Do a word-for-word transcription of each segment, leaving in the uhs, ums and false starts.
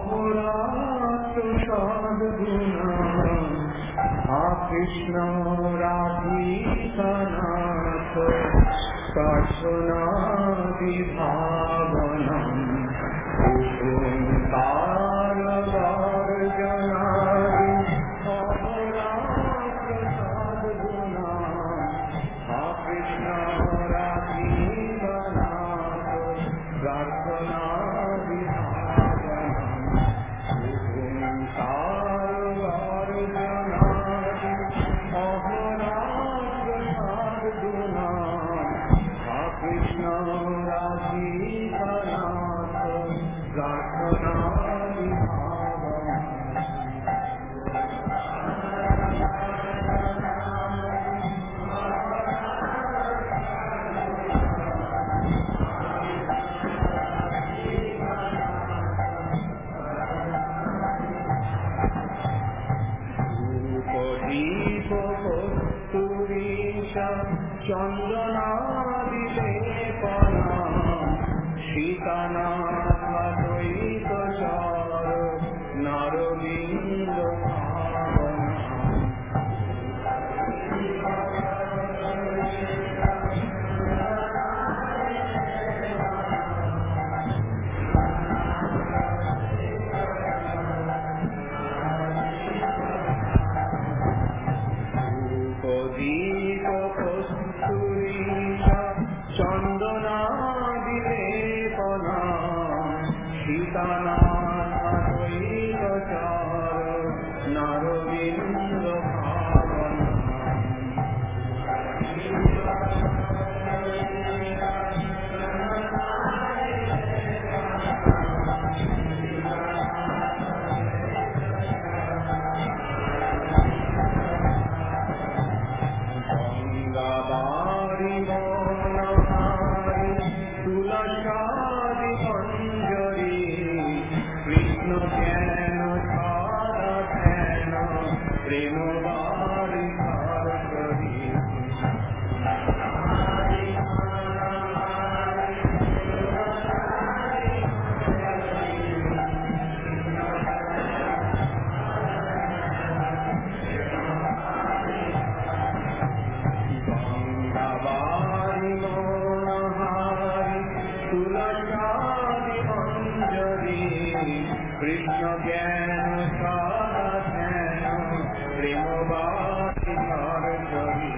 অহরাত্র সদ্গুণা কৃষ্ণ রাধিকানাথ কাশনাদি ভাবনম ওঙ্কার গর্জনাদি অহরাত্র সদ্গুণা কৃষ্ণ রাধিকানাথ কাশনাদি চন্দনাদি লেপনা সীতানাথ চর নরবিন্দ চন্দনাদি লেপনা সীতানাথ চর নরবিন্দ কৃষ্ণ জ্ঞান সাধন প্রেম বাতি হরি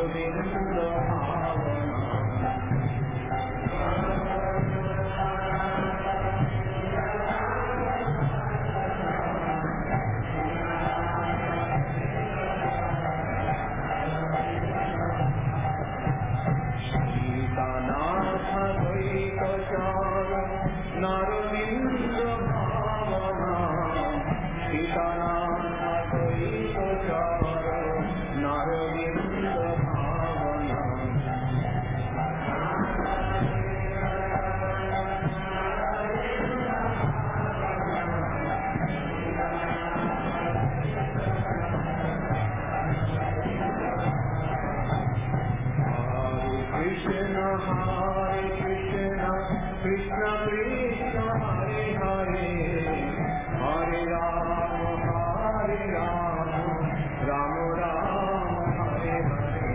नारविंद भावना सीतानाथ द्वैत चार नारविंद भावना सीतानाथ द्वैत चार नारविंद भावना Krishna Hare Krishna Krishna Krishna Hare Hare Hare Rama Hare Rama Rama Rama Hare Hare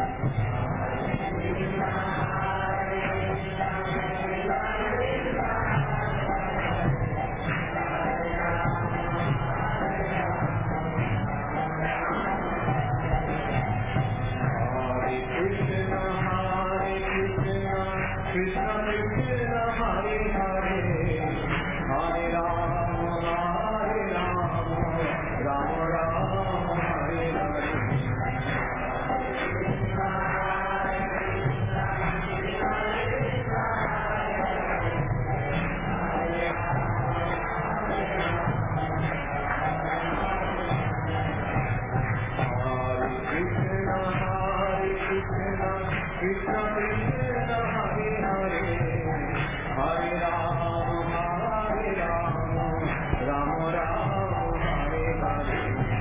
Krishna Krishna Hare Hare Hare Rama Hare Rama Rama Rama Hare Hare Krishna Krishna Hare Hare Hare Rama Hare Rama Rama Rama Hare Hare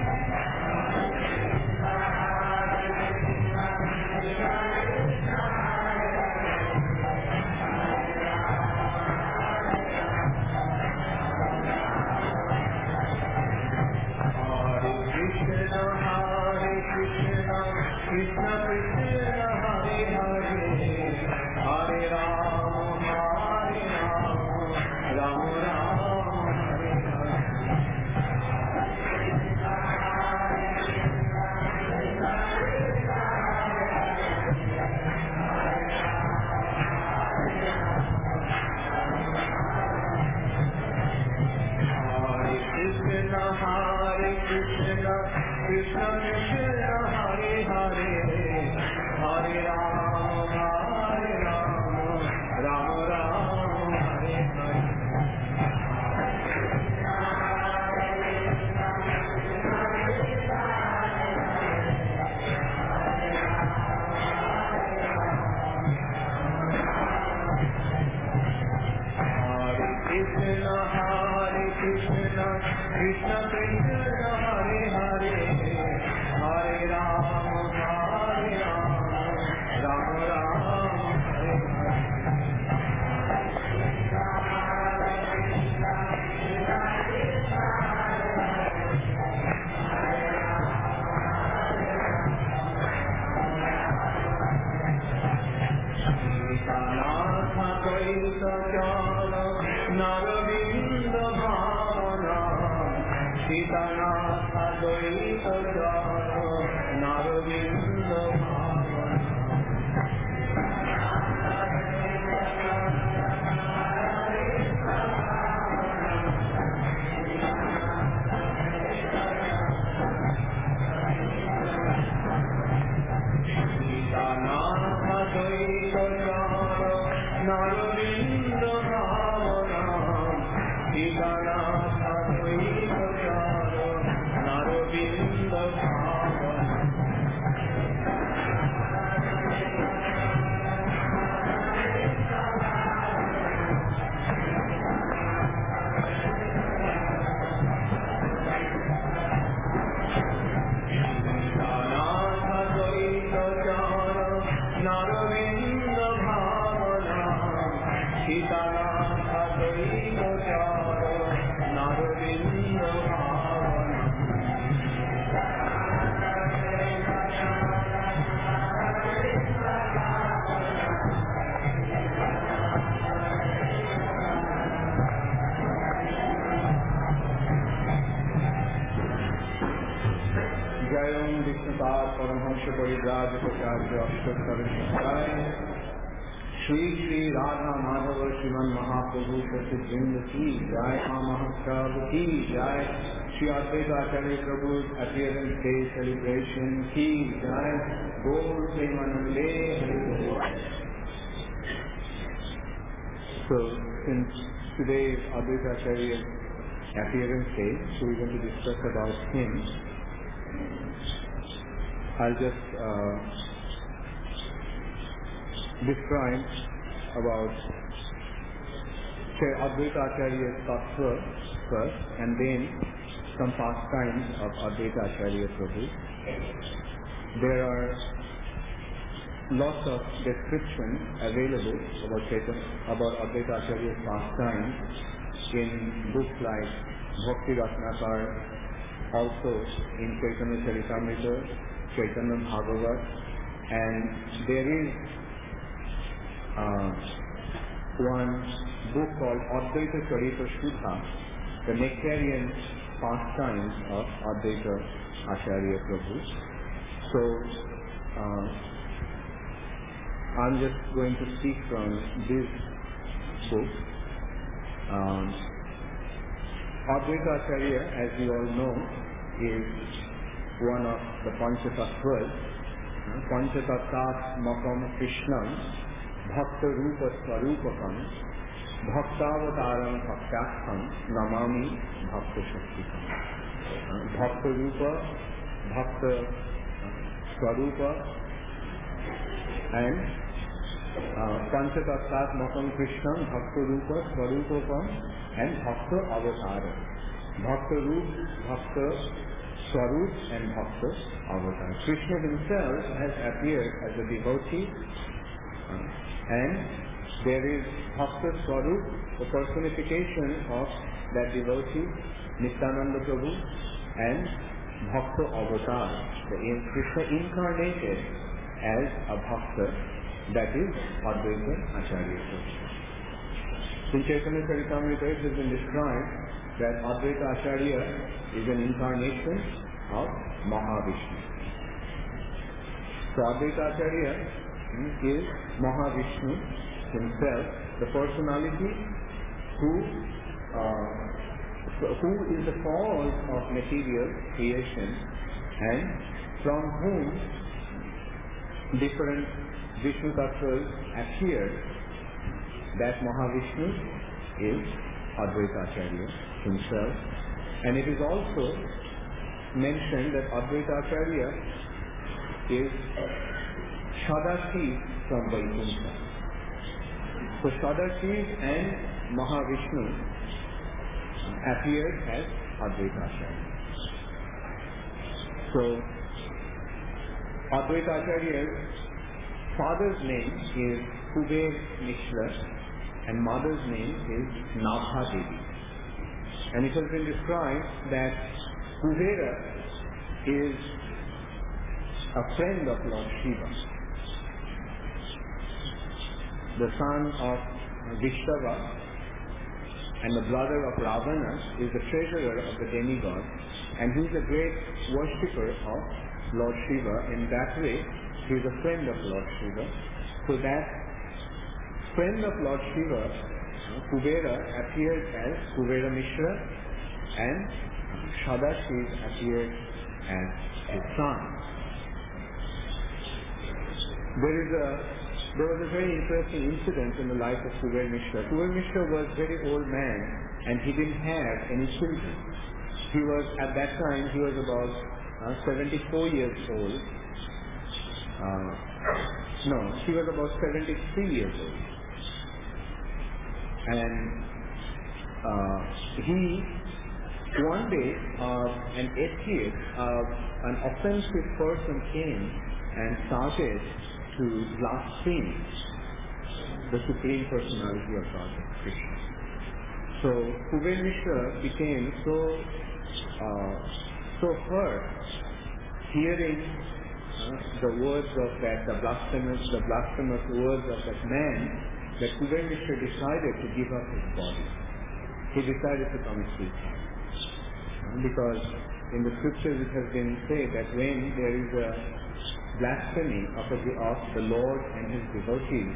Krishna Hare Krishna Krishna Krishna Hare Hare Hare Rama Hare Rama Rama Rama Hare Hare Krishna Hare Krishna Krishna Krishna Hare Hare Hare Rama Hare Rama Rama Rama Hare Hare Krishna Hare Krishna Krishna Krishna Hare Hare Hare Rama Hare Rama Rama Rama Hare Hare Sitanath द्वैत चार नारविंद भावना सीतानाथ द्वैत चार नारविंद भावना सीतानाथ द्वैत चार नारविंद भावना सीतानाथ द्वैत चार नारविंद भावना सीतानाथ द्वैत चार नारविंद भावना जयं विष्णुपाद परमहंस परिव्राजकाचार्य अष्टोत्तर श्री श्री राधा माधव श्रीमन महाप्रभु प्रसिद्ध की जय, मां महत्व की जय, Shri Advaita Acharya Prabhu appearance day celebration की जय, बोल प्रेमानंदे हरि बोल। So since today is Advaita Acharya's appearance day, so we're going to discuss about him. I'll just uh, describe about Sri Advaita Acharya's tattva first, and then some pastimes of Advaita Acharya Prabhu. There are lots of descriptions available about Chaitanya, about Advaita Acharya's pastimes in books like Bhakti Ratnakar, also in Chaitanya Charitamrita, Chaitanya Bhagavat, and there is uh, one book called Advaita Charita Shuddha, the nectarian pastimes of Advaita Acharya Prabhu. So, uh, I'm just going to speak from this book. Um, Advaita Acharya, as we all know, is one of the Panchatattvas. Panchatattat Makam Krishnam Bhakta Rupa Swarupakam Bhaktavataram Bhaktakham Namami Bhakta Shaktikam. Bhakta Rupa, Bhakta Swarupa, and uh, Panchatattat Makam Krishnam Bhakta Rupa Swarupakam and Bhakta Avataram. Bhakta Rup, Bhakta Swarup, and Bhakta Avatar. Krishna himself has appeared as a devotee, uh, and there is Bhakta Swarup, the personification of that devotee, Nityananda Prabhu, and Bhakta Avatar, the Krishna incarnated as a Bhakta, that is Advaita Acharya Prabhu. In Chaitanya Charitamrita it has been described that Advaita Acharya is an incarnation of Mahavishnu. So Advaita Acharya is Mahavishnu himself, the personality who uh, who is the cause of material creation, and from whom different Vishnu Tattvas appear. That Mahavishnu is Advaita Acharya himself, and it is also mentioned that Advaita Acharya is Sadashiv from Vaikuntha. So Sadashiv and Mahavishnu appeared as Advaita Acharya. So Advaita Acharya's father's name is Kuber Mishra, and mother's name is Nabha Devi. And it has been described that Kubera is a friend of Lord Shiva. The son of Vishtava and the brother of Ravana is the treasurer of the demigod, and he is a great worshipper of Lord Shiva. In that way, he is a friend of Lord Shiva. So that friend of Lord Shiva, Kubera, appeared as Kubera Mishra, and Sadashiv appeared as his son. There is a there was a very interesting incident in the life of Kubera Mishra. Kubera Mishra was a very old man, and he didn't have any children. He was, at that time, he was about uh, seventy-four years old. Uh, no, he was about seventy-three years old. And uh, he, one day, uh, an atheist, uh, an offensive person came and started to blaspheme the Supreme Personality of God, Krishna. So Kubera Mishra became so uh, so hurt hearing uh, the words of that, the blasphemous, the blasphemous words of that man, that Kubera Mishra decided to give up his body. He decided to commit suicide. Because in the scriptures it has been said that when there is a blasphemy of, a, of the Lord and His devotees,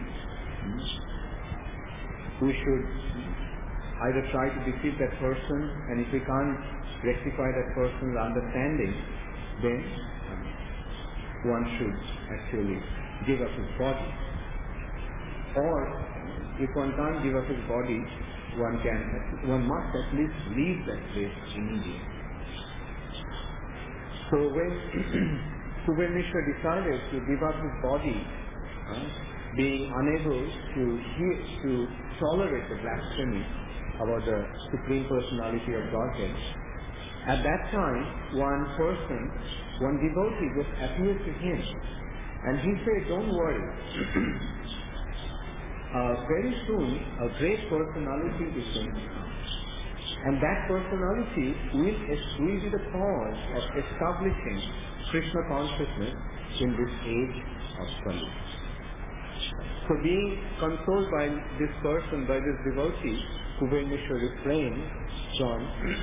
we should either try to defeat that person, and if we can't rectify that person's understanding, then one should actually give up his body. Or if one can't give up his body, one can, one must at least leave that place immediately. So when Kuber Mishra decided to give up his body, uh, being unable to hear, to tolerate the blasphemy about the Supreme Personality of Godhead, at that time, one person, one devotee just appeared to him, and he said, "Don't worry. uh, very soon, a great personality is going to come, and that personality will, will be the cause of establishing Krishna consciousness in this age of Kali." So being consoled by this person, by this devotee, Kuber Mishra refrained from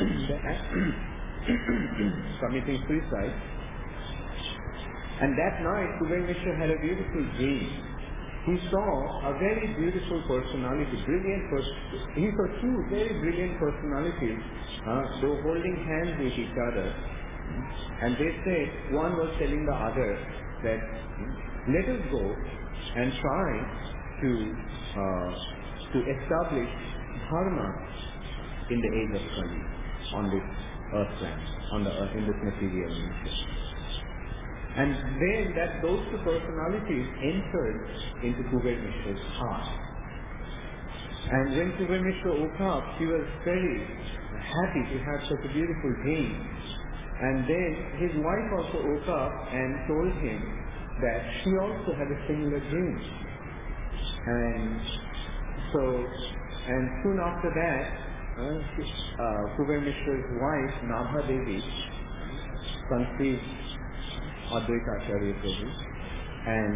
committing suicide. And that night, Kuber Mishra had a beautiful dream. He saw a very beautiful personality, brilliant person. He saw two very brilliant personalities. Uh, they were holding hands with each other. And they said, one was telling the other that, let us go and try to uh, to establish dharma in the age of Kali on this earthland, on the earth, in this material nature. And then that those two personalities entered into Kuber Mishra's heart. And when Kuber Mishra woke up, she was very happy to have such a beautiful dream. And then his wife also woke up and told him that she also had a similar dream. And so, and soon after that, uh, uh, Kuber Mishra's wife, Nabha Devi, conceived Advaita Acharya Prabhu, and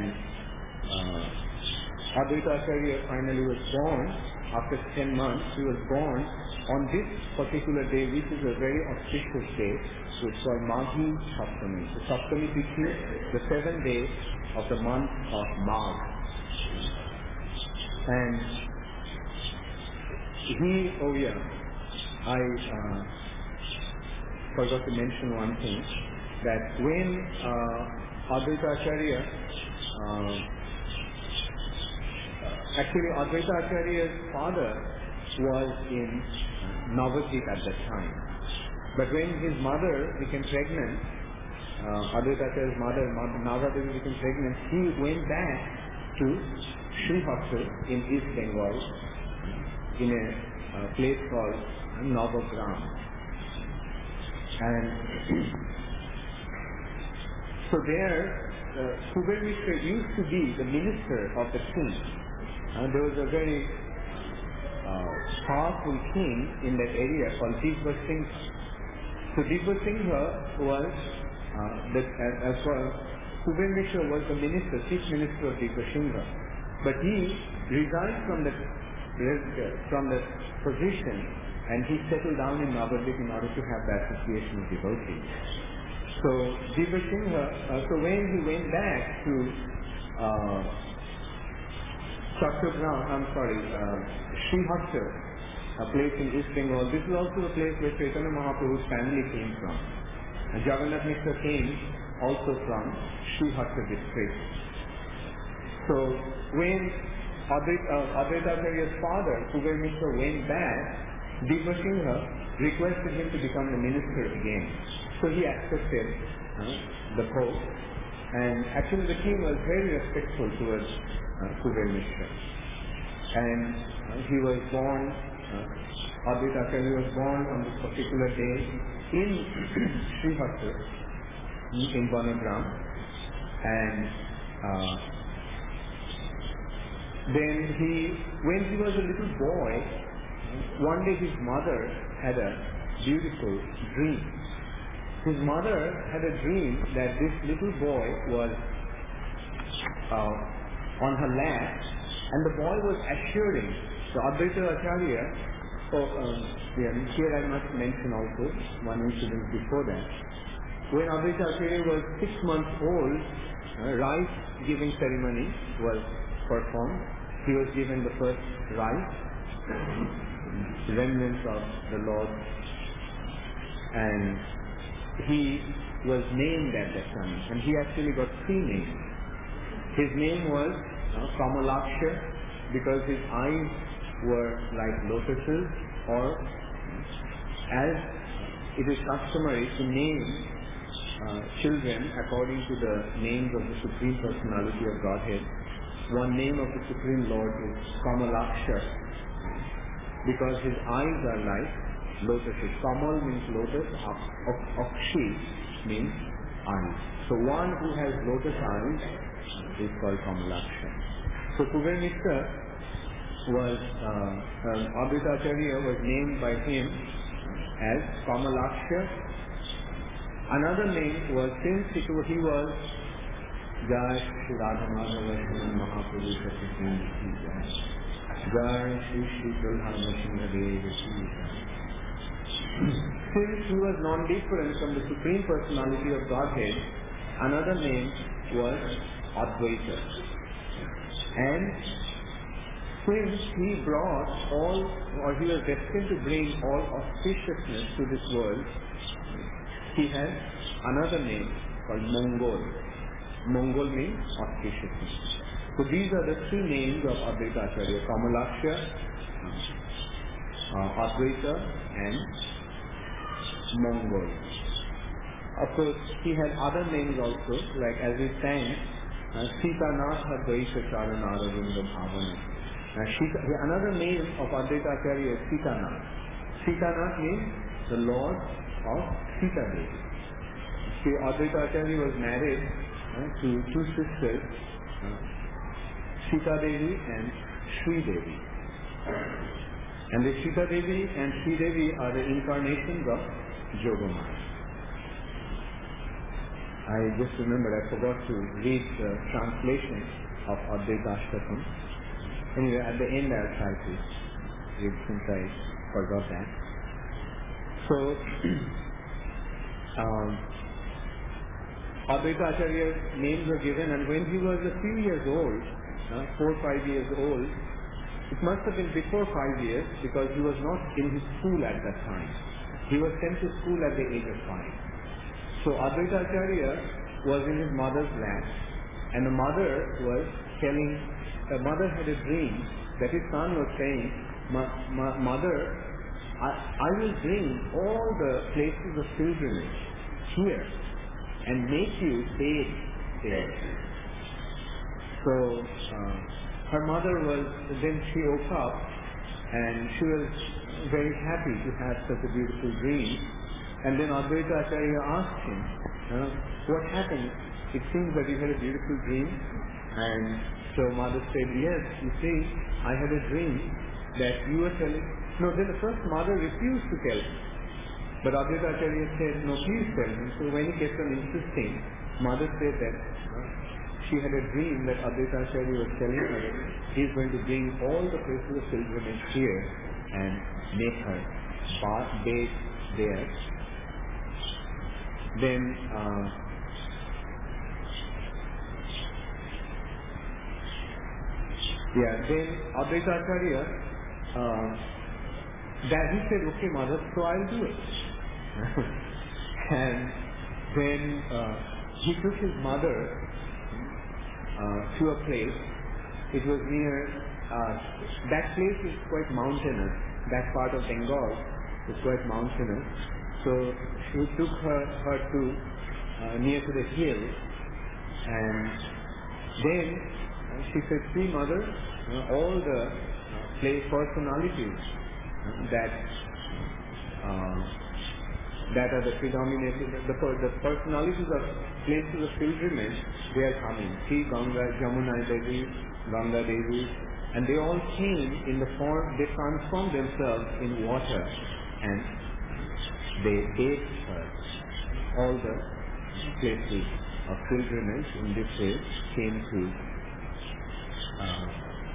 uh, Advaita Acharya finally was born. After ten months, he was born on this particular day, which is a very auspicious day, which is called Maghi Saptami. The Saptami Tithi, the seventh day of the month of Magh. And he, oh yeah, I uh, forgot to mention one thing, that when uh, Advaita Acharya, uh, actually Advaita Acharya's father was in Navadvip at that time. But when his mother became pregnant, uh, Advaita Acharya's mother, Navadvip became pregnant, he went back to Srihasta in East Bengal, in a uh, place called Navagram. And so there, uh, Kuber Mishra used to be the minister of the king. Uh, there was a very uh, powerful king in that area called Dibba Singha. So Dibba Singha was, uh, the, as, as well, Kuber Mishra was the minister, chief minister of Dibba Singha. But he resigned from the, from the position, and he settled down in Navadvip in order to have the association of devotees. So Dibba Singha, uh, so when he went back to uh, Chakragram, I'm sorry, uh, Srihasta, a place in East Bengal, this is also the place where Chaitanya Mahaprabhu's family came from. And Jagannath Mishra came also from Srihasta district. So when Advaita Acharya's father, Kuber Mishra, went back, Dibba Singha requested him to become the minister again. So he accepted uh, the post, and actually the king was very respectful towards uh, Kuber Mishra. And uh, he was born, uh, Advaita Acharya was born on this particular day in Srihasta, in Vanagram, and uh, then he, when he was a little boy, one day his mother had a beautiful dream. His mother had a dream that this little boy was uh, on her lap, and the boy was assuring the Advaita Acharya. So um, yeah, here I must mention also one incident before that. When Advaita Acharya was six months old, uh, rice giving ceremony was performed. He was given the first rice, remnants of the Lord, and he was named at that time, and he actually got three names. His name was uh, Kamalaksha, because his eyes were like lotuses, or as it is customary to name uh, children according to the names of the Supreme Personality of Godhead. One name of the Supreme Lord is Kamalaksha, because his eyes are like lotuses. Kamal means lotus, Akshi means eyes. So one who has lotus eyes is called Kamalaksha. So Kuber Mishra was, uh, um, Advaita Acharya was named by him as Kamalaksha. Another name was, since it was, he was Jai Shri Radha Madhava Shri Mahaprabhu Shri Jai Shri Shri Prabhu Singha Since he was non-different from the Supreme Personality of Godhead, another name was Advaita. And since he brought all, or he was destined to bring all auspiciousness to this world, he had another name called Mongol. Mongol means auspiciousness. So these are the three names of Advaita Acharya: Kamalaksha, uh, Advaita, and Mongol. Of course, he had other names also, like as we sang, uh, Sita Natha Dvaita Charanara Vrinda Bhavana. Another name of Advaita Acharya is Sita Nath. Sita Nath means the Lord of Sita Devi. See, Advaita Acharya was married uh, to two sisters, uh, Sita Devi and Sri Devi. And the Sita Devi and Sri Devi are the incarnations of Jogamaya. I just remembered, I forgot to read the translation of Advaita Ashtakam. Anyway, at the end I'll try to read since I forgot that. So, um, Advaita Acharya's names were given, and when he was a few years old, uh, four or five years old, it must have been before five years because he was not in his school at that time. He was sent to school at the age of five. So Advaita Acharya was in his mother's lap, and the mother was telling, the mother had a dream that his son was saying, ma, ma, Mother, I, I will bring all the places of pilgrimage here and make you bathe there. So uh, her mother was, then she woke up and she was very happy to have such a beautiful dream. And then Advaita Acharya asked him, uh, what happened? It seems that you had a beautiful dream. And so mother said, yes, you see, I had a dream that you were telling. No, then the first mother refused to tell him. But Advaita Acharya said, no, please tell him. So when he kept on insisting, mother said that uh, she had a dream that Advaita Acharya was telling her that he is going to bring all the places of pilgrimage here and make her bathe there. Then uh, yeah, then Advaita Acharya uh, that he said, okay mother, so I'll do it. And then uh, he took his mother uh, to a place. It was near, uh, that place is quite mountainous. That part of Bengal is quite mountainous. So he took her, her to uh, near to the hill, and then uh, she said, see mother, uh, all the uh, place personalities uh, that uh, that are the predominant, the, the, the personalities of places of pilgrimage, they are coming. See Ganga, Jamuna Devi, Ganga Devi, and they all came in the form, they transformed themselves in water and they bathed her. All the places of pilgrimage in this way came to uh,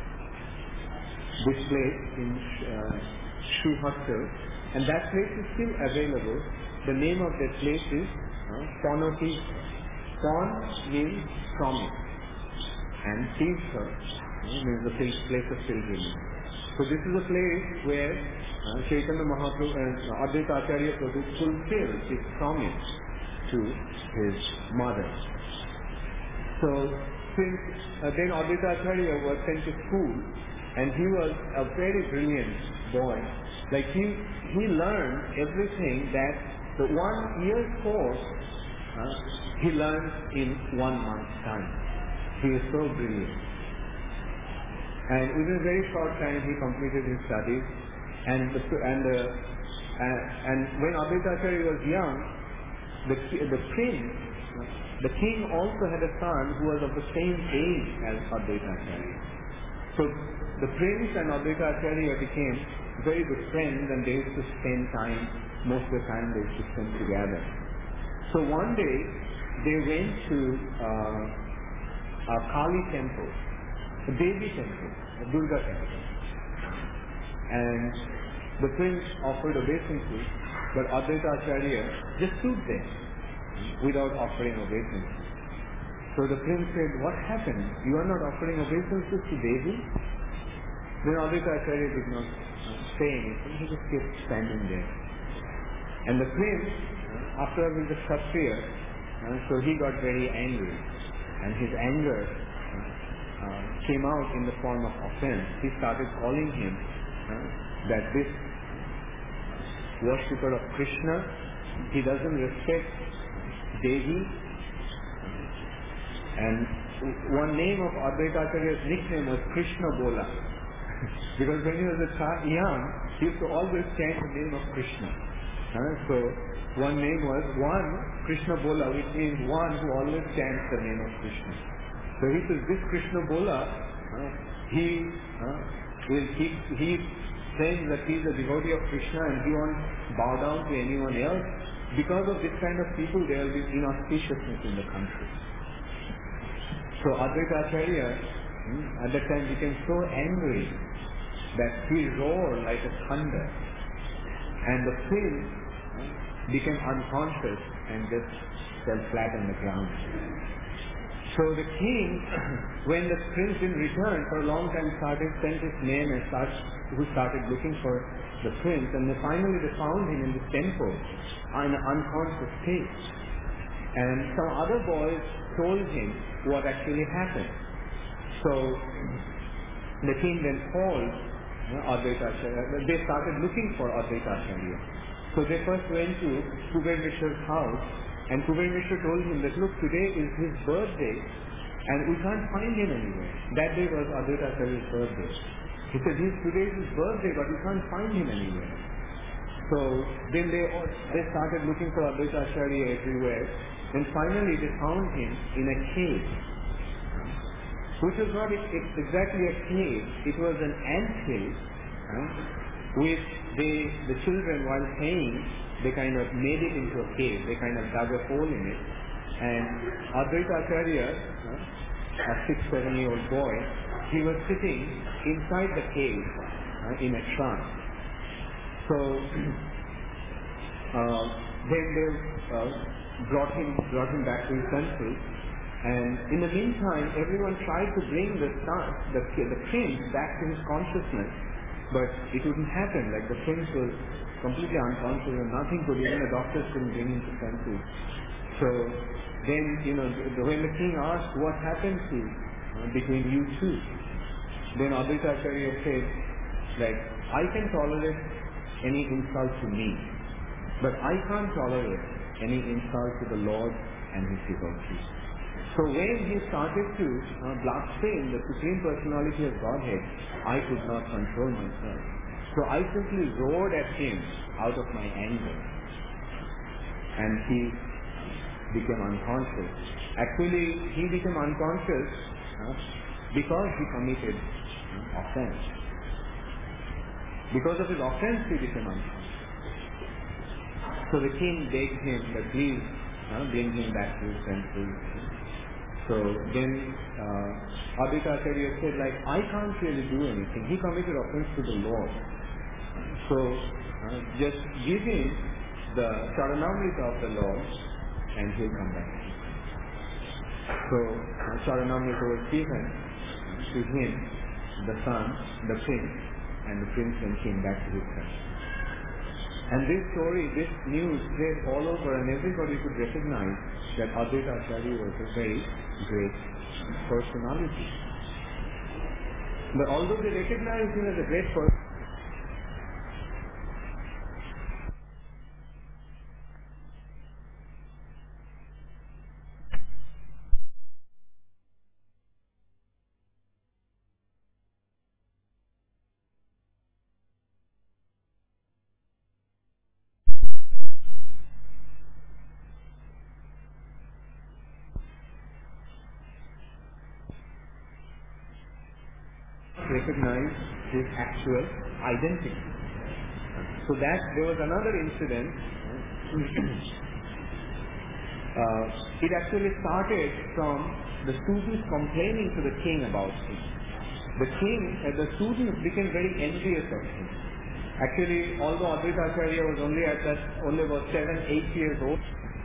this place in uh, Sri Hostel, and that place is still available. The name of that place is uh, Ponoti. Pon means promise and sees her. Means the place of pilgrimage. So this is a place where uh, Chaitanya Mahaprabhu and uh, Advaita Acharya Prabhu fulfilled his promise to his mother. So since uh, then Advaita Acharya was sent to school, and he was a very brilliant boy. Like he he learned everything that the one year course uh, he learned in one month's time. He is so brilliant. And within a very short time he completed his studies. And the, and the, and, and when Advaita Acharya was young, the the prince, the king also had a son who was of the same age as Advaita Acharya. So the prince and Advaita Acharya became very good friends, and they used to spend time, most of the time they used to spend together. So one day they went to uh, a Kali temple, a Devi temple, a Durga temple. And the prince offered obeisances, but Advaita Acharya just stood there without offering obeisances. So the prince said, "What happened? You are not offering obeisances to Devi?" Then Advaita Acharya did not say anything, he just kept standing there. And the prince, after all, was a Kshatriya, so he got very angry. And his anger uh, came out in the form of offense. He started calling him uh, that this worshipper of Krishna, he doesn't respect Devi. And one name of Advaita Acharya's nickname was Krishna Bola. Because when he was a child, young, he used to always chant the name of Krishna. Uh, so one name was one Krishna Bola, which means one who always chants the name of Krishna. So he says, this Krishna Bola, uh, he uh, will keep, he saying that he is a devotee of Krishna and he won't bow down to anyone else. Because of this kind of people, there will be inauspiciousness in the country. So Advaita Acharya hmm, at that time became so angry that he roared like a thunder, and the prince hmm, became unconscious and just fell flat on the ground. So the king, when the prince didn't return for a long time, started sent his men and started, who started looking for the prince, and they finally they found him in the temple in an unconscious state. And some other boys told him what actually happened. So the king then called you know, Advaita Acharya. They started looking for Advaita Acharya. So they first went to Kuber Mishra's house, and Kuber Mishra told him that, look, today is his birthday and we can't find him anywhere. That day was Advaita Acharya's birthday. He said, today is his birthday, but we can't find him anywhere. So then they all, they started looking for Advaita Acharya everywhere. And finally they found him in a cave, which was not exactly a cave, it was an ant cave, uh, which they, the children while playing, they kind of made it into a cave, they kind of dug a hole in it. And Advaita Acharya, uh, a six, seven year old boy, he was sitting inside the cave uh, in a trance. So uh, then they uh, brought him brought him back to his senses, and in the meantime everyone tried to bring the son, the, the prince back to his consciousness, but it wouldn't happen. Like the prince was completely unconscious and nothing could, even the doctors couldn't bring him to senses. So then, you know, the, when the king asked what happened to uh, between you two, then Advaita Acharya said, like, I can tolerate any insult to me, but I can't tolerate any insult to the Lord and His devotees. So when he started to uh, blaspheme the Supreme Personality of Godhead, I could not control myself. So I simply roared at him out of my anger, and he became unconscious. Actually, he became unconscious uh, because he committed uh, offense. Because of his offense, he became unconscious. So the king begged him that please uh, bring him back to his senses. So then uh, Advaita Acharya said, like, I can't really do anything. He committed offense to the Lord. So uh, just give him the Charanamrita of the Lord and he'll come back. So uh, Charanamrita was given to him, the son, the prince, and the prince then came back to his country. And this story, this news spread all over, and everybody could recognize that Advaita Acharya was a very great personality. But although they recognized him as a great person, recognize his actual identity. So that there was another incident. uh, it actually started from the students complaining to the king about him. The king, uh, the students became very envious of him. Actually, although Advaita Acharya was only at that, only about seven, eight years old,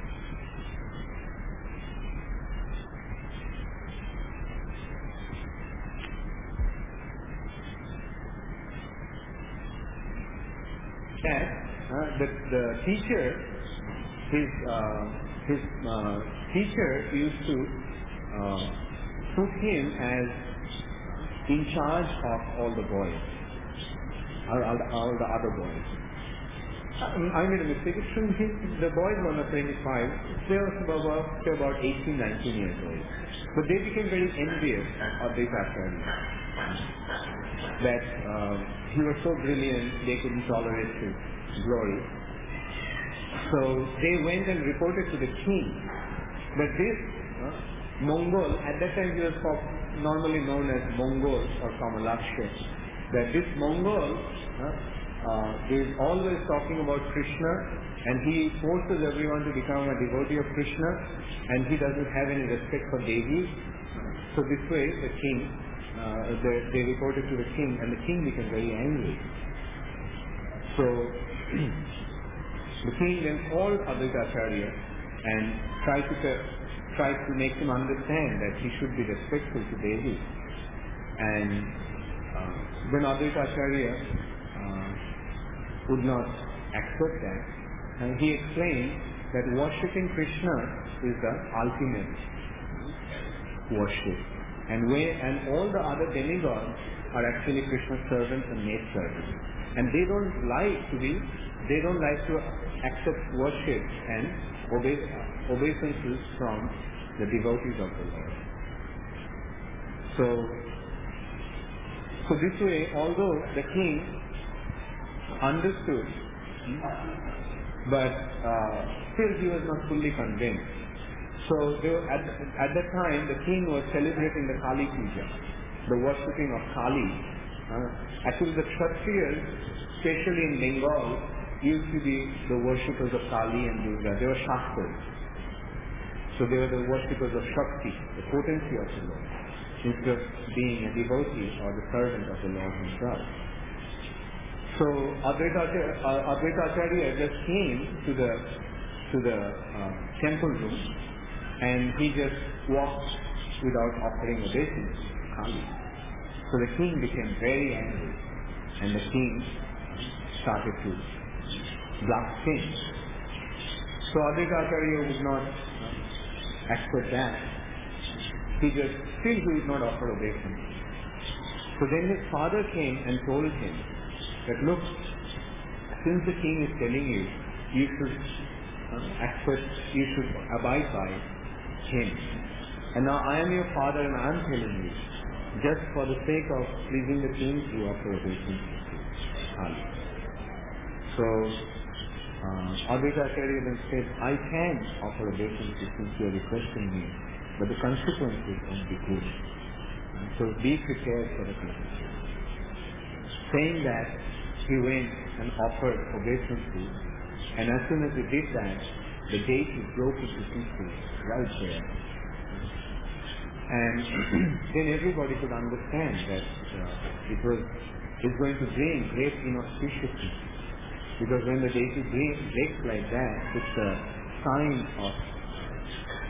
that uh, the, the teacher, his uh, his uh, teacher used to uh, put him as in charge of all the boys, all, all, the, all the other boys. I made a mistake. It shouldn't be, the boys were not twenty-five, they were about, they were about eighteen, nineteen years old. But they became very envious of Advaita Acharya, that uh, he was so brilliant, they couldn't tolerate his glory. So they went and reported to the king that this uh, Mongol, at that time he was normally known as Mongol or Kamalaksha, that this Mongol uh, uh, is always talking about Krishna, and he forces everyone to become a devotee of Krishna, and he doesn't have any respect for Devi. So this way the king, uh, they, they reported to the king, and the king became very angry. So the king then called Advaita Acharya and tried to tried to make him understand that he should be respectful to Devi. And uh, then Advaita Acharya uh, would not accept that, and he explained that worshipping Krishna is the ultimate worship, and when, and all the other demigods are actually Krishna's servants and maid servants, and they don't like to be, they don't like to accept worship and obey, obeisances from the devotees of the Lord. So, so this way, although the king understood, but uh, still he was not fully convinced. So they were, at, at that time the king was celebrating the Kali Puja, the worshipping of Kali. Uh, actually the Kshatriyas, especially in Bengal, used to be the worshippers of Kali and Durga. They were Shastras. So they were the worshippers of Shakti, the potency of the Lord, instead of being a devotee or the servant of the Lord himself. So Advaita Acharya just came to the to the uh, temple room, and he just walked without offering obeisance to Kali. So the king became very angry, and the king started to blaspheme. So Advaita Acharya would not uh, accept that. He just still he would not offer obeisance. So then his father came and told him that, look, since the king is telling you, you should uh, accept, you should abide by him. And now I am your father and I am telling you, just for the sake of pleasing the king, you offer obeisance to Kali. So uh, Advaita Acharya then said, I can offer obeisance since you are requesting me, but the consequences won't be good. So be prepared for the consequences. Saying that, he went and offered obeisances, and as soon as he did that, the deity broke into pieces right there. And then everybody could understand that uh, it was it's going to bring great inauspiciousness, because when the deity breaks like that, it's a sign of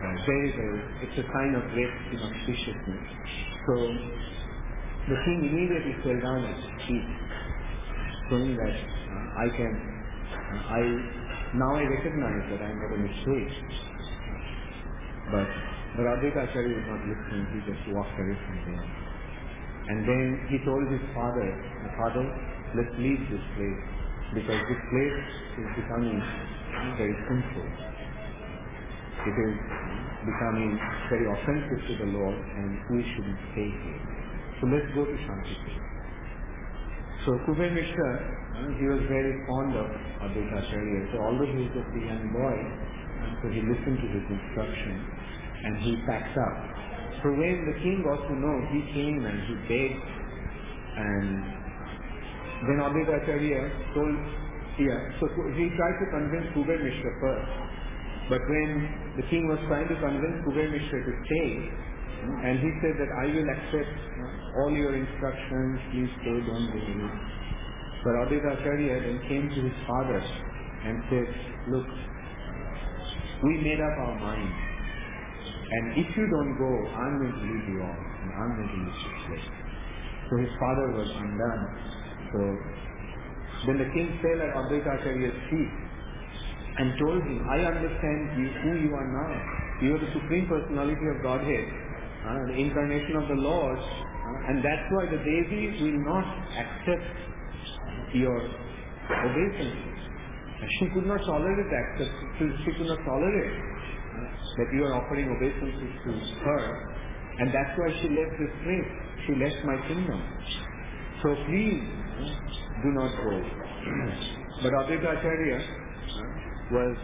very, very, it's a sign of great inauspiciousness. So the king immediately fell down at his feet, showing that uh, I can, uh, I, now I recognize that I made a mistake. But but Advaita Acharya was not listening, he just walked away from there. And then he told his father, Father, let's leave this place, because this place is becoming very sinful. It is becoming very offensive to the Lord, and we shouldn't stay here. So let's go to Shantipur. So Kuber Mishra, uh, he was very fond of Advaita Acharya. So although he was just a young boy, uh, so he listened to his instruction and he packed up. So when the king got to know, he came and he begged, and then Advaita Acharya told, yeah, so he tried to convince Kuber Mishra first. But when the king was trying to convince Kuber Mishra to stay, and he said that I will accept all your instructions, please stay, don't go away. But Advaita Acharya then came to his father and said, look, we made up our mind, and if you don't go, I'm going to leave you all, and I'm going to leave this place. So his father was undone. So then the king fell at Advaita Acharya's feet and told him, I understand you, who you are now. You are the Supreme Personality of Godhead, uh, the incarnation of the Lord, uh, and that's why the Devi will not accept your obeisance. She could not tolerate that. She could not tolerate uh, that you are offering obeisances to her, and that's why she left this place. She left my kingdom. So please uh, do not go. But Advaita Acharya was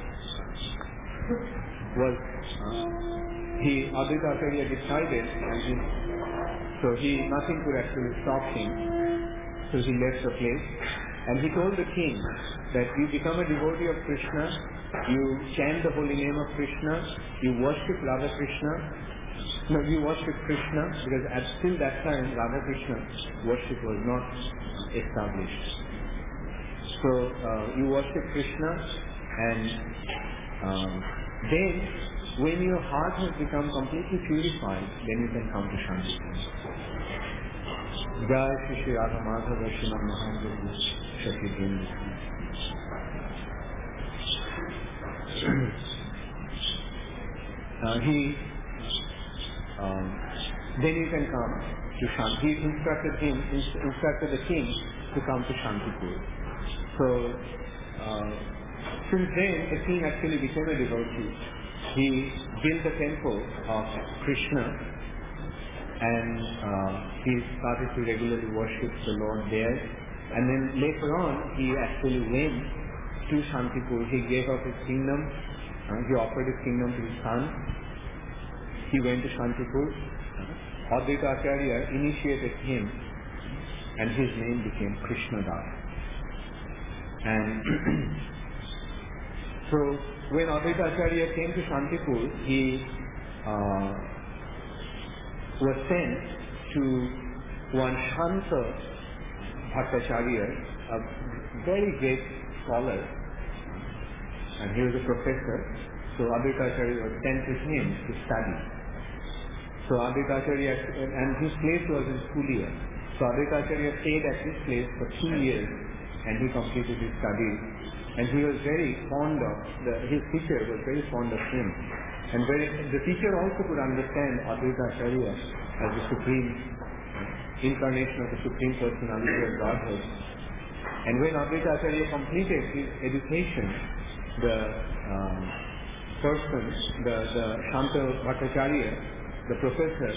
was uh, he Advaita Acharya decided, and he, so he nothing could actually stop him. So he left the place, and he told the king that you become a devotee of Krishna, you chant the holy name of Krishna, you worship Radha Krishna. No, you worship Krishna, because at still that time Radha Krishna worship was not established. So uh, you worship Krishna, and um, then when your heart has become completely purified, then you can come to Shantipur. Jai Shri Shri Radha Madhava Srimad Mahaprabhu Shakti Dindra. uh, He um, then you can come to Shantipur. He instructed him, instructed the king to come to Shantipur. So uh, since then, the king actually became a devotee. He built a temple of Krishna, and uh, he started to regularly worship the Lord there. And then later on, he actually went to Shantipur. He gave up his kingdom. Uh, he offered his kingdom to his son. He went to Shantipur. Uh, Advaita Acharya initiated him, and his name became Krishnadas. And so when Advaita Acharya came to Shantipur, he uh, was sent to one Shanta Bhattacharya, a very great scholar, and he was a professor. So Advaita Acharya was sent to him to study. So Advaita Acharya, and his place was in Pulia. So Advaita Acharya stayed at this place for two years, and he completed his studies. And he was very fond of, the, his teacher was very fond of him. And very, the teacher also could understand Advaita Acharya as the supreme incarnation of the Supreme Personality of Godhead. And when Advaita Acharya completed his education, the um, person, the, the Shanta Bhattacharya, the professor,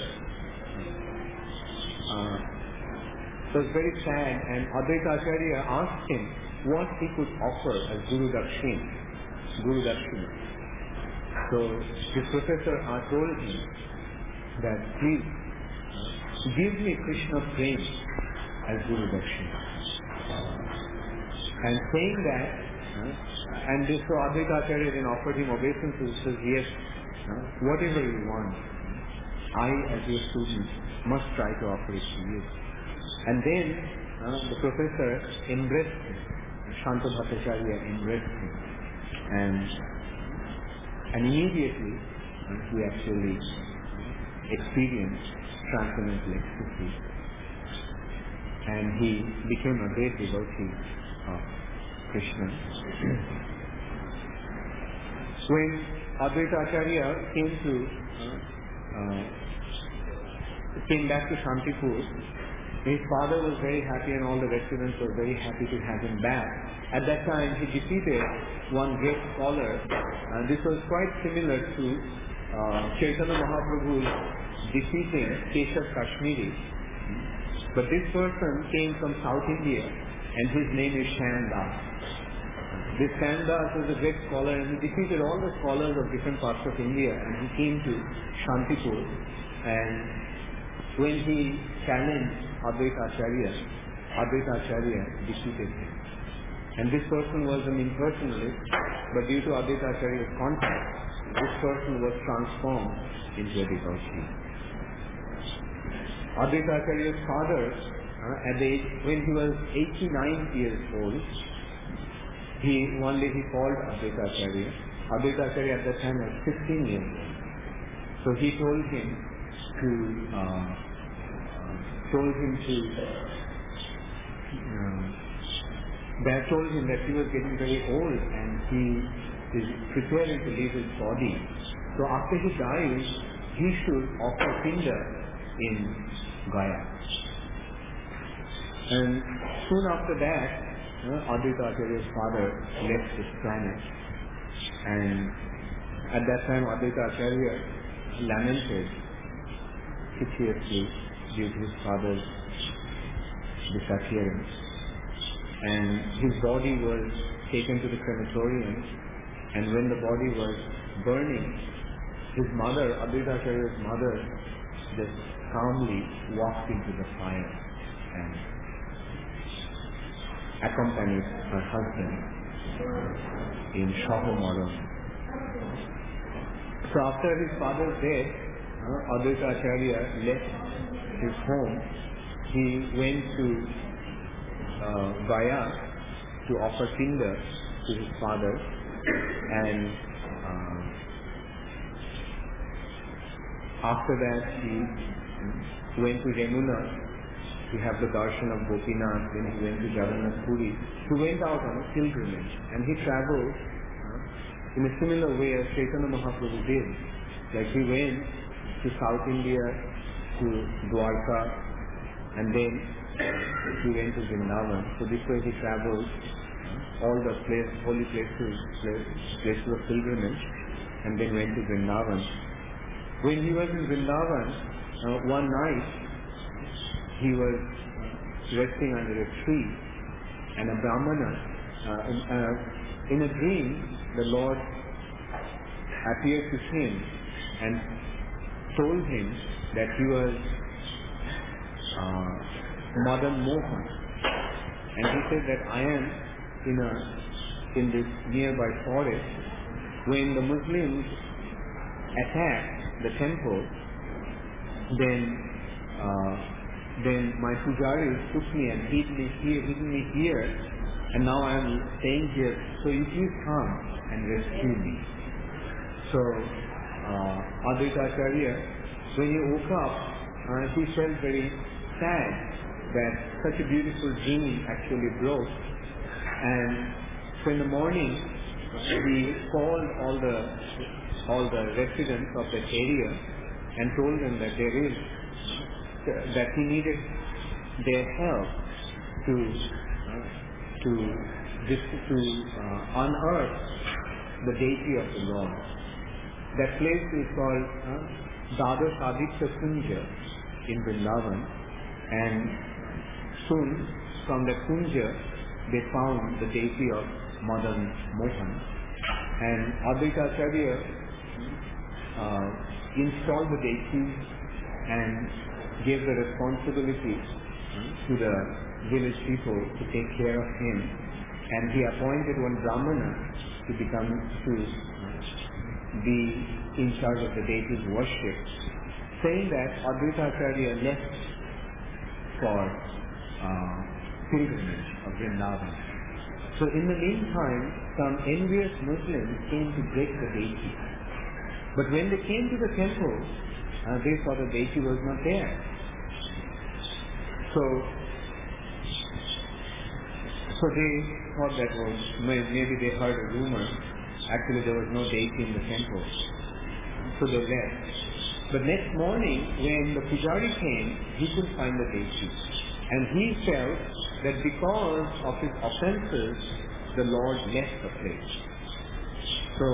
uh, was very sad, and Advaita Acharya asked him what he could offer as Guru Dakshin, Guru Dakshina. So his professor uh, told him that please uh, give me Krishna Prem as Guru Dakshina. Uh, and saying that, uh, and this, so Advaita Acharya then offered him obeisances. He says, yes, uh, whatever you want, I as your student must try to offer it to you. And then uh, the professor embraced him. Shanta Bhattacharya embraced him. And, and immediately and he actually experienced transcendental ecstasy, and he became a great devotee of Krishna. When Advaita Acharya came to uh, uh, came back to Shantipur, his father was very happy and all the residents were very happy to have him back. At that time, he defeated one great scholar, and this was quite similar to uh, Chaitanya Mahaprabhu's defeating Keshav Kashmiri. But this person came from South India, and his name is Shyam Das. This Shyam Das was a great scholar, and he defeated all the scholars of different parts of India, and he came to Shantipur, and when he challenged Advaita Acharya, Advaita Acharya defeated him. And this person was an impersonalist, but due to Advaita Acharya's contact, this person was transformed into a devotee. Advaita Acharya's father, uh, at the age, when he was eighty-nine years old, he one day he called Advaita Acharya. Advaita Acharya at that time was fifteen years old. So he told him to uh, told him to uh, that told him that he was getting very old and he is preparing to leave his body. So after he dies, he should offer pinda in Gaya. And soon after that, uh, Advaita Acharya's father left this planet, and at that time Advaita Acharya lamented piteously due to his father's disappearance, and his body was taken to the crematorium, and when the body was burning, his mother, Advaita Acharya's mother, just calmly walked into the fire and accompanied her husband in Shahomaram. So after his father's death, uh, Advaita Acharya left his home. He went to uh, Gaya to offer pinda to his father, and uh, after that he went to Yamuna to have the darshan of Gopinath. Then he went to Jagannath Puri. He went out on a pilgrimage, and he traveled uh, in a similar way as Chaitanya Mahaprabhu did. Like he went to South India, to Dwarka, and then he went to Vrindavan. So this way he traveled uh, all the place, holy places, places of pilgrimage, and then went to Vrindavan. When he was in Vrindavan, uh, one night he was resting under a tree, and a Brahmana, uh, in, uh, in a dream, the Lord appeared to him and told him that he was uh, Madan Mohan, and he said that I am in a in this nearby forest. When the Muslims attacked the temple, then uh, then my pujaris took me and hid me here, hidden me here, and now I am staying here. So you please come and rescue me. So uh, Advaita Acharya, when he woke up, uh, he felt very sad that such a beautiful dream actually broke. And so in the morning, he called all the all the residents of that area and told them that there is that he needed their help to uh, to this, to uh, unearth the deity of the Lord. That place is called uh, Dadash Aditya Kunja in Vrindavan, and soon from the Kunja they found the deity of Madan Mohan, and Advaita Acharya uh, installed the deity and gave the responsibility to the village people to take care of him, and he appointed one Brahmana to become to be in charge of the deity's worship, saying that Advaita Acharya left for uh, pilgrimage of Vrindavan. So in the meantime, some envious Muslims came to break the deity, But when they came to the temple, uh, they saw the deity was not there. So, so they thought that was, maybe they heard a rumor. Actually, there was no deity in the temple. So they left. But next morning, when the pujari came, he couldn't find the deity. And he felt that because of his offenses, the Lord left the place. So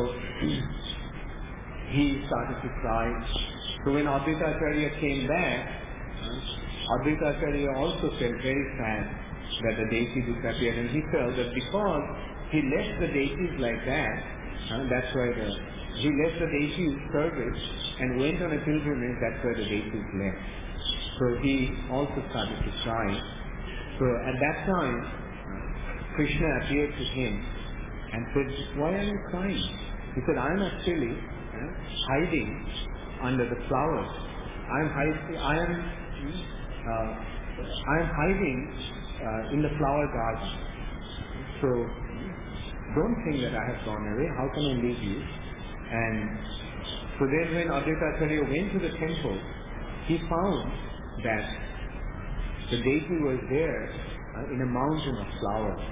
he started to cry. So when Advaita Acharya came back, uh, Advaita Acharya also felt very sad that the deity disappeared, and he felt that because he left the deities like that, uh, that's why the, he left the deities service and went on a pilgrimage, that's why the deities left. So he also started to cry. So at that time, uh, Krishna appeared to him and said, "Why are you crying?" He said, "I am actually uh, hiding under the flowers. I am hiding. I am. Uh, I am hiding uh, in the flower garden. So don't think that I have gone away. How can I leave you?" And so then, when Advaita Acharya went to the temple, he found that the deity was there uh, in a mountain of flowers.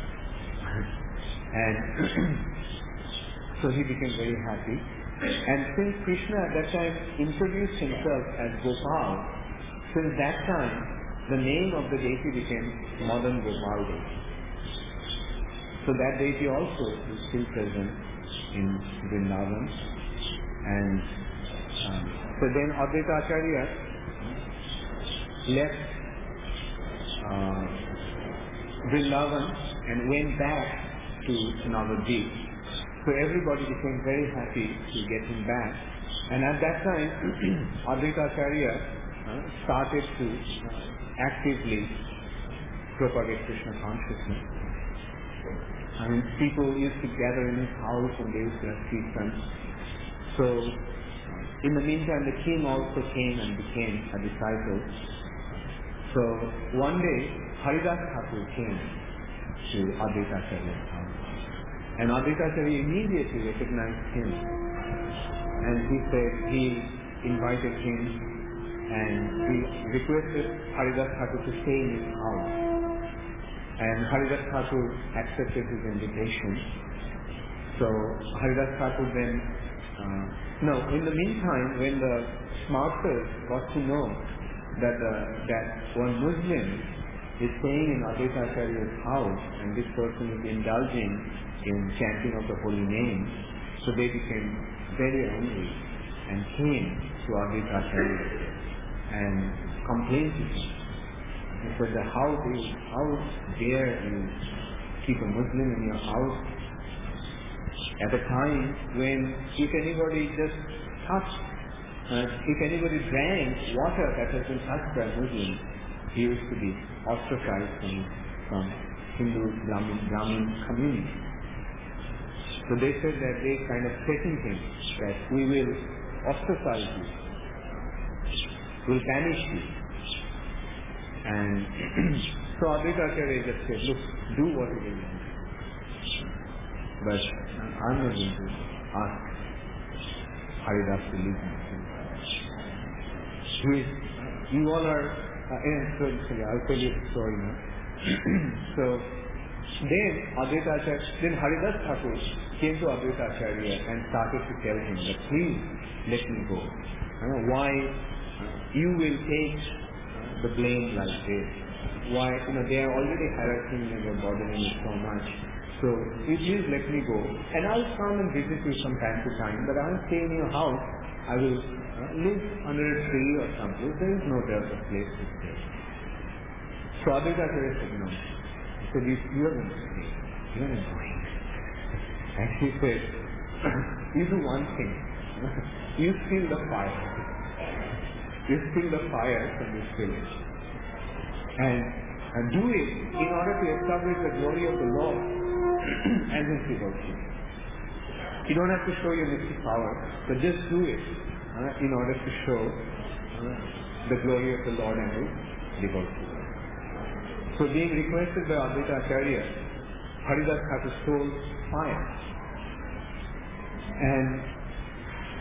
And so he became very happy. And since Krishna at that time introduced himself as Gopal, since that time the name of the deity became Madan Gopal deity. So that deity also is still present in Vrindavan. And um, so then Advaita Acharya left uh, Vrindavan and went back to Navadvip. So everybody became very happy to get him back. And at that time, Advaita Acharya uh, started to uh, actively propagate Krishna consciousness. I mean, people used to gather in his house and they used to have kirtans. So, in the meantime, the king also came and became a disciple. So, one day, Haridas Thakur came to Advaita Acharya's house. And Advaita Acharya immediately recognized him. And he said, he invited him and he requested Haridas Thakur to stay in his house. And Haridas Thakur accepted his invitation. So Haridas Thakur then, uh, no, in the meantime, when the smarters got to know that uh, that one Muslim is staying in Advaita Acharya's house and this person is indulging in chanting of the holy name, so they became very angry and came to Advaita Acharya and complained to him. He said that how, they, how dare you keep a Muslim in your house at a time when if anybody just touched, uh, if anybody drank water that has been touched by a Muslim, he used to be ostracized from, from Hindu Brahmin, Brahmin community. So they said that they kind of threatened him that we will ostracize you, we'll banish you. And so Advaita Acharya just said, look, do whatever you want. But I'm not going to ask Haridas to leave me. Please, you all are, uh, eh, sorry, sorry, I'll tell you the story now. So then Advaita Acharya, then Haridas Thakur came to Advaita Acharya and started to tell him that please let me go. Uh, why uh, you will take the blame like this? Why, you know, they are already harassing me and bothering me so much. So please let me go, and I'll come and visit you from time to time. But I'll stay in your house. I will uh, live under a tree or something. There is no other place to stay. So Advaita Acharya said no. He said, you, you are going to stay. You are not going. And he said, you do one thing. You steal the fire. You steal the fire from this village. And, and do it in order to establish the glory of the Lord and His devotion. You don't have to show your mystic power, but just do it uh, in order to show uh, the glory of the Lord and His devotion. So being requested by Advaita Acharya, Haridas Thakur stole fire. And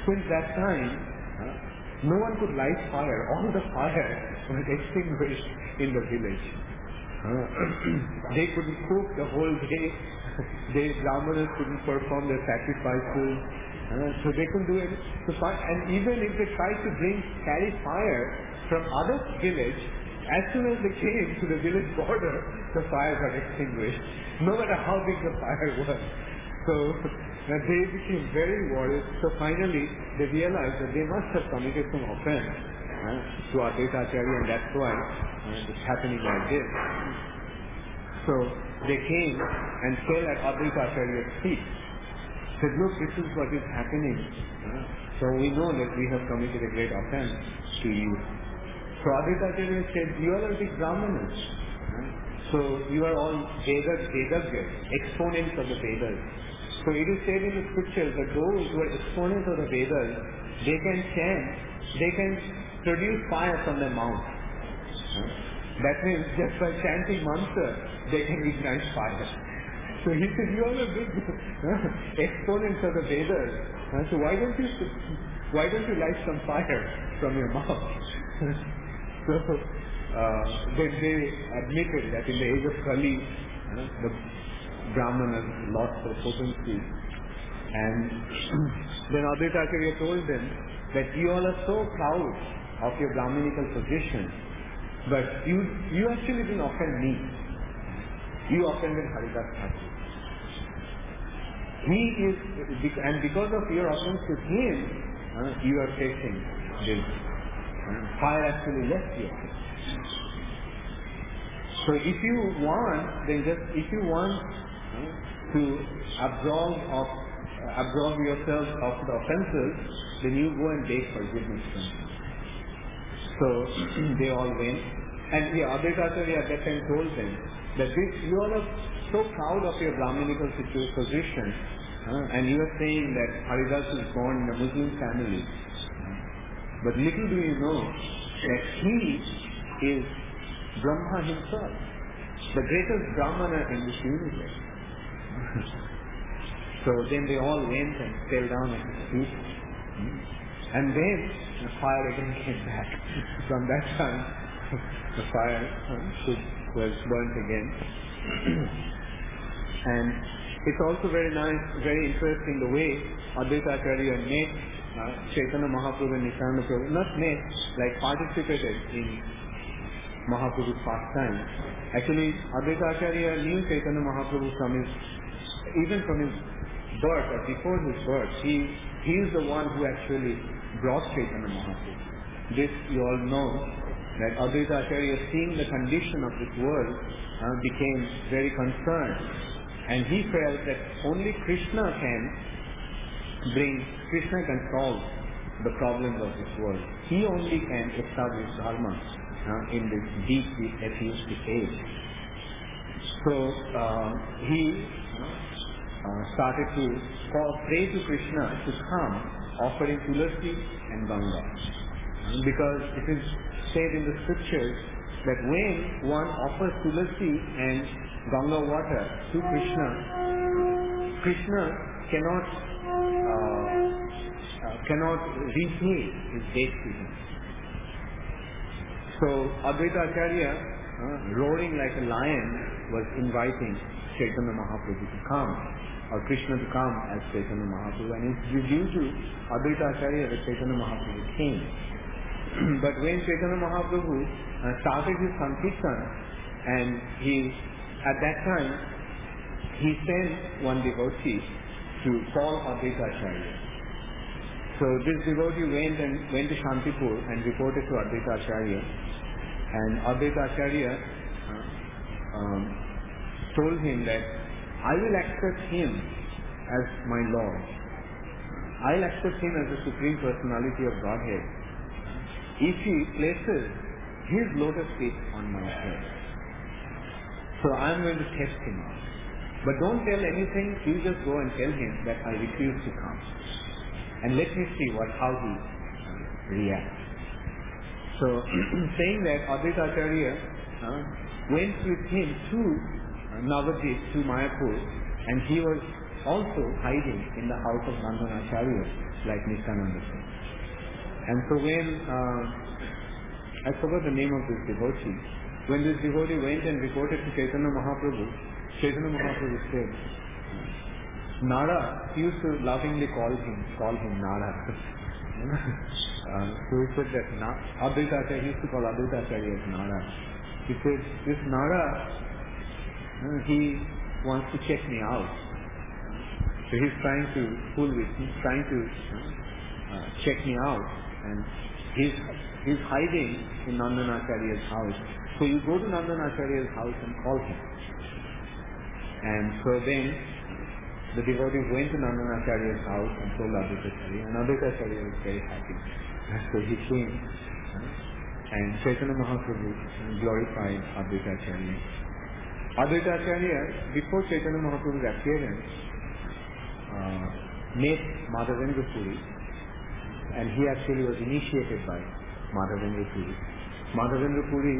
Since that time, uh, no one could light fire. All the fire was extinguished in the village. Uh, they couldn't cook the whole day. The Brahmanas couldn't perform their sacrifices. Uh, so they couldn't do it. So fire, and even if they tried to bring carry fire from other village, as soon as they came to the village border, the fire got extinguished. No matter how big the fire was. So uh, they became very worried. So finally, they realized that they must have committed some offense uh, to Advaita Acharya, and that's why uh, it's happening like this. So they came and fell at Advaita Acharya's feet. Said, look, this is what is happening. Uh, so we know that we have committed a great offense to you. So Advaita Acharya said, you are all big Brahmanas. Uh, so you are all Vedas, Vedagya, exponents of the Vedas. So it is said in the scriptures that those who are exponents of the Vedas, they can chant, they can produce fire from their mouth. Uh, that means just by chanting mantra, they can ignite fire. So he said, you are a big uh, exponents of the Vedas. Uh, so why don't you why don't you light some fire from your mouth? So uh, then they admitted that in the age of Kali, uh, the Brahmanas lost their potency. And then Advaita Acharya told them that you all are so proud of your Brahminical position, but you you actually didn't offend me. You offended Haridas Thakur. He is, and because of your offense to him, uh, you are facing this. Uh, fire actually left you. So if you want, then just if you want uh, to absolve of uh, absolve yourself of the offenses, then you go and beg forgiveness from him. So they all went, and the Advaita Acharya at that time told them that this, you all are so proud of your Brahminical position, uh, and you are saying that Haridas is born in a Muslim family. But little do you know that he is Brahma himself, the greatest Brahmana in this universe. So then they all went and fell down at his feet. And then the fire again came back. From that time, the fire uh, was burnt again. And it's also very nice, very interesting the way Advaita Acharya met uh, Chaitanya Mahaprabhu and Nityananda Prabhu. Not met, like participated in Mahaprabhu's pastime. Actually, Advaita Acharya knew Chaitanya Mahaprabhu from his, even from his birth or before his birth. He, he is the one who actually brought Chaitanya Mahaprabhu. This you all know, that Advaita Acharya, seeing the condition of this world, uh, became very concerned. And he felt that only Krishna can bring, Krishna can solve the problems of this world. He only can establish Dharma uh, in this deep, deep atheistic age. So uh, he uh, started to call, pray to Krishna to come, offering Tulasi and Ganga. Because it is said in the scriptures that when one offers Tulasi and Ganga water to Krishna, Krishna cannot uh, uh, cannot repay his debt to him. So Advaita Acharya, uh, roaring like a lion, was inviting Chaitanya Mahaprabhu to come, or Krishna to come as Chaitanya Mahaprabhu, and it's due to Advaita Acharya that Chaitanya Mahaprabhu came. But when Chaitanya Mahaprabhu uh, started his Sankirtan, and he at that time, he sent one devotee to call Advaita Acharya. So this devotee went and went to Shantipur and reported to Advaita Acharya. And Advaita Acharya uh, um, told him that I will accept him as my Lord. I'll accept him as the Supreme Personality of Godhead if he places his lotus feet on my head. So I am going to test him out. But don't tell anything, you just go and tell him that I refuse to come. And let me see what how he reacts. So saying that, Advaita Acharya uh, went with him to uh, Navadvip, to Mayapur, and he was also hiding in the house of Nandanacharya like Nityananda. And so when, uh, I forgot the name of this devotee, when this devotee went and reported to Chaitanya Mahaprabhu, Chaitanya Mahaprabhu said, Nara, he used to lovingly call him, call him Nara. uh, so he said that Na- Advaita Acharya, he used to call Advaita Acharya as Nara. He said, this Nara, uh, he wants to check me out. So he's trying to fool with me, he's trying to uh, check me out. And he's, he's hiding in Nandanacharya's house. So you go to Nandanacharya's house and call him. And so then the devotees went to Nandanacharya's house and told Advaita Acharya, and Advaita Acharya was very happy. So he came, and Chaitanya Mahaprabhu glorified Advaita Acharya. Advaita Acharya, before Chaitanya Mahaprabhu's appearance, uh, met Madhavendra Puri, and he actually was initiated by Madhavendra Puri. Madhavendra Puri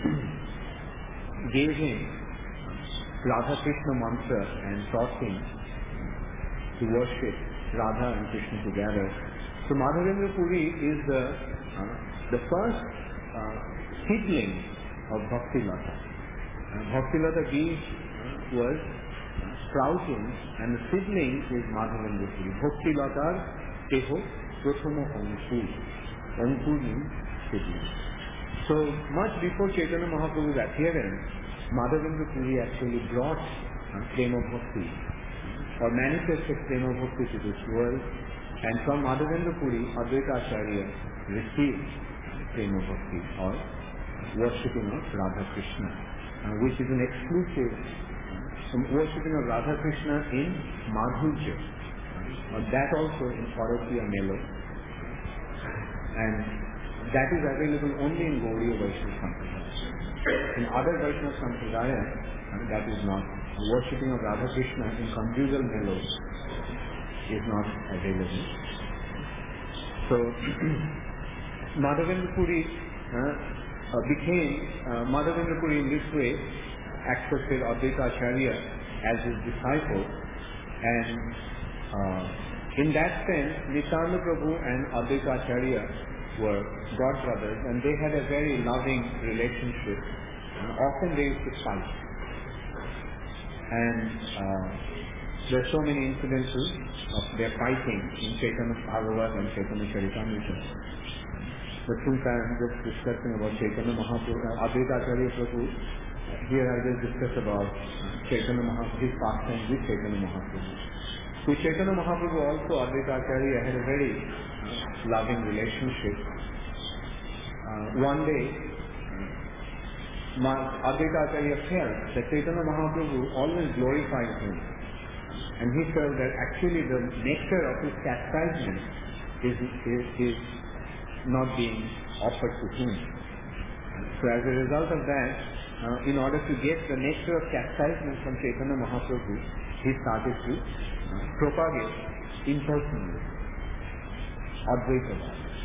gave him Radha Krishna mantra and taught him to worship Radha and Krishna together. So Madhavendra Puri is the uh, the first uh, seedling of Bhakti Lata. Uh, Bhakti Lata being uh, was uh, sprouting, and the seedling is Madhavendra Puri. Bhakti Lata teho prathama ankur. Ankur means seedling. So much before Chaitanya Mahaprabhu's appearance, Madhavendra Puri actually brought uh, Prema Bhakti, or manifested Prema Bhakti to this world, and from Madhavendra Puri, Advaita Acharya received Prema Bhakti, or worshipping of Radha Krishna, uh, which is an exclusive uh, worshipping of Radha Krishna in Madhurya, uh, that also in Paratiya Melo, and that is available only in Gaudiya Vaishnava Sampradaya. In other Vaishnava Sampradaya, uh, that is not. Worshipping of Radha Krishna in conjugal mellows is not available. So, Madhavendra Puri uh, uh, became, uh, Madhavendra Puri in this way accepted Advaita Acharya as his disciple, and uh, in that sense, Nityananda Prabhu and Advaita Acharya were god brothers, and they had a very loving relationship, and often they used to fight. And uh, there are so many incidences of their fighting in Chaitanya Bhagavat and Chaitanya Charitamrita. But since I am just discussing about Chaitanya Mahaprabhu, uh, Advaita Acharya Prabhu, here I just discuss about uh, Chaitanya Mahaprabhu, his pastime with Chaitanya Mahaprabhu. With Chaitanya Mahaprabhu also, Advaita Acharya had a very uh, loving relationship. Uh, one day, Advaita Acharya felt that Chaitanya Mahaprabhu always glorified him, and he felt that actually the nectar of his chastisement is, is, is not being offered to him. So as a result of that, uh, in order to get the nectar of chastisement from Chaitanya Mahaprabhu, he started to uh, propagate impersonally Advaita.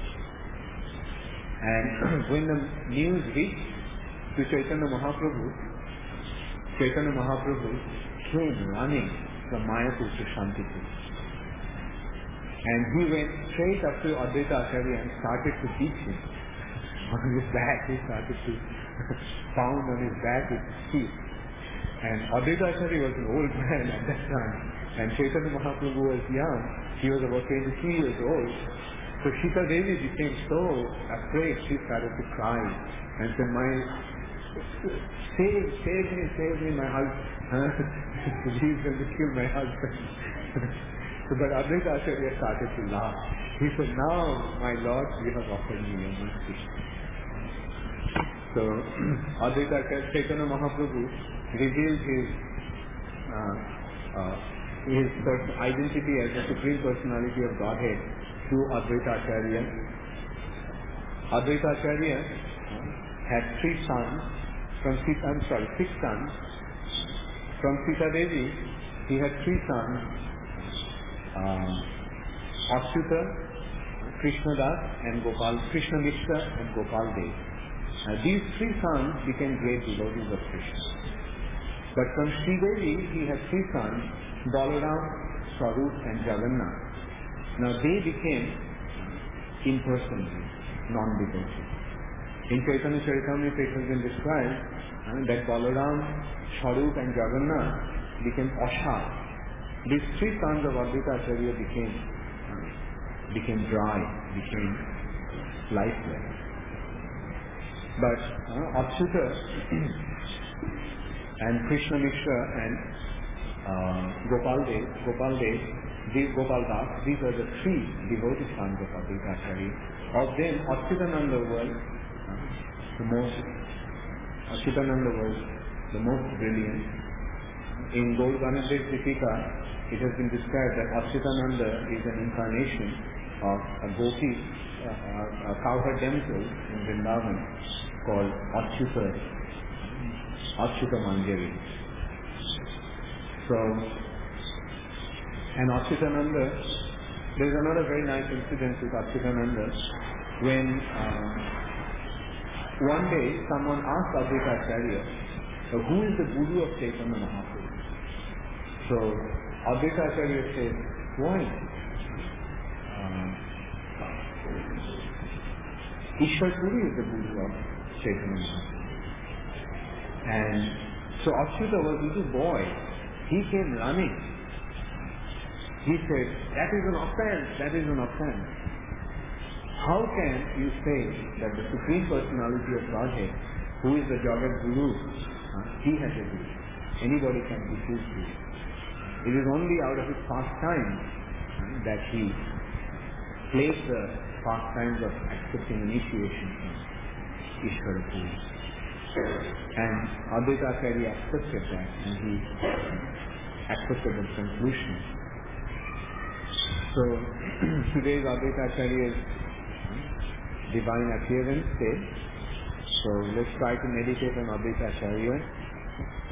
And when the news reached to Chaitanya Mahaprabhu, Chaitanya Mahaprabhu came running from Mayapur to Shantipur. And he went straight up to Advaita Acharya and started to beat him. On his back, he started to pound on his back with his teeth. And Advaita Acharya was an old man at that time, and Chaitanya Mahaprabhu was young. He was about twenty-three years old. So Sita Devi became so afraid, she started to cry and said, "My Save, save me, save me, my husband. He's going to kill my husband." So, but Advaita Acharya started to laugh. He said, "Now, my Lord, you have offered me your mercy." So, Advaita Acharya, Chaitanya Mahaprabhu revealed his, uh, uh, his identity as the Supreme Personality of Godhead to Advaita Acharya. Advaita Acharya had three sons. From Sita, I'm sorry, six sons. From Sita Devi, he had three sons, um, Achyuta, Krishnadas, and Gopal, Krishna Mishra and Gopal Dev. Uh, these three sons became great devotees of Krishna. But from Sridevi, he had three sons, Balaram, Swarup and Jagannath. Now they became impersonal, non-devotees. In Chaitanya Charitamrita it has been described uh, that Balaram, Swarup and Jagannath became Asha. These three sons of Advaita Acharya became, uh, became dry, became lifeless. But uh, Achyuta and Krishna Mishra and uh, Gopal Dev, Gopal Dev, these Gopal Das, these are the three devoted sons of Advaita Acharya. Of them, Achyutananda was uh, the most, Achyutananda was the most brilliant. In Gaur Ganadev's Deepika, it has been described that Achyutananda is an incarnation of a gopi, uh, a cowherd damsel in Vrindavan called Achyuta, Achyuta Manjari. So, and Achyutananda, there is another very nice incident with Achyutananda when uh, one day someone asked Advaita Acharya, who is the Guru of Chaitanya Mahaprabhu? So, Advaita Acharya said, why? Uh, Ishwar Puri is the Guru of Chaitanya Mahaprabhu. And so Achyuta was a little boy. He came running. He said, that is an offense, that is an offense. How can you say that the Supreme Personality of Godhead, who is the Jagat Guru, uh, he has a Guru. Anybody can refuse to. It is only out of his pastime uh, that he plays the pastimes of accepting initiation from Ishvara Puri. And Advaita Acharya accepted that, and he accepted the conclusion. So, today's Advaita Acharya's divine appearance day. So, let's try to meditate on Advaita Acharya.